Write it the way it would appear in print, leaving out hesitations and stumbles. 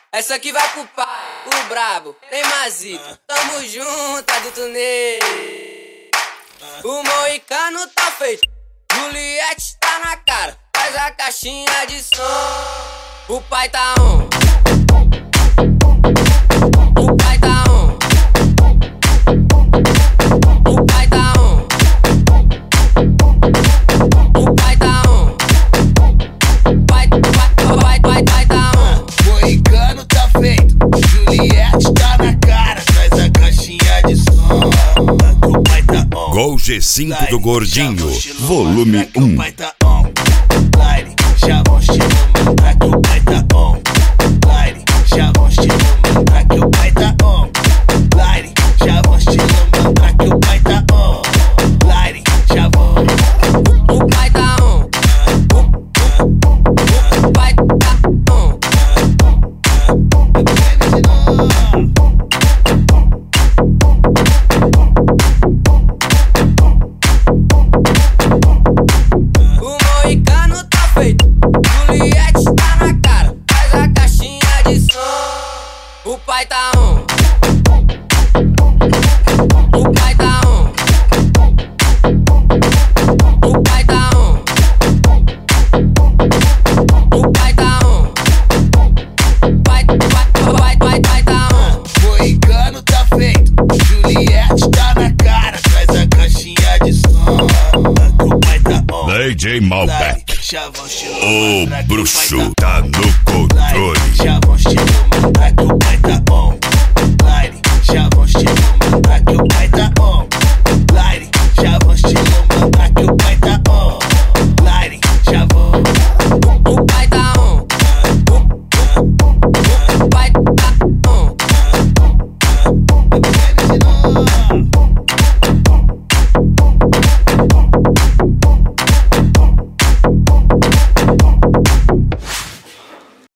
Essa aqui vai pro pai, o brabo, tem Mazito. Tamo junto, adulto Ney. O moicano tá feito, Juliette tá na cara. Faz a caixinha de som. O pai tá on. O pai tá on. O pai tá on. O pai tá on. Pai tá on. Moicano tá feito, Juliette tá na cara. Traz a caixinha de som. O pai tá on. Gol G5 do Gordinho, volume 1. O pai tá on. Line, já vão estilando pra que o pai tá on. Line, já vão estilando pra que o pai tá on. Line, já vão estilando pra que o pai tá on. Line, já vão. O pai tá on. O pai tá on. O moicano tá feito, Juliette tá na cara. Faz a caixinha de som. O pai tá on. O pai tá on. O pai tá on. O pai tá on. Pai tá on. Moicano tá feito, Juliette tá na cara. Traz a caixinha de som. O pai tá on. DJ Malbec, Já vão estilando pra o que bruxo pai tá on. tá no controle.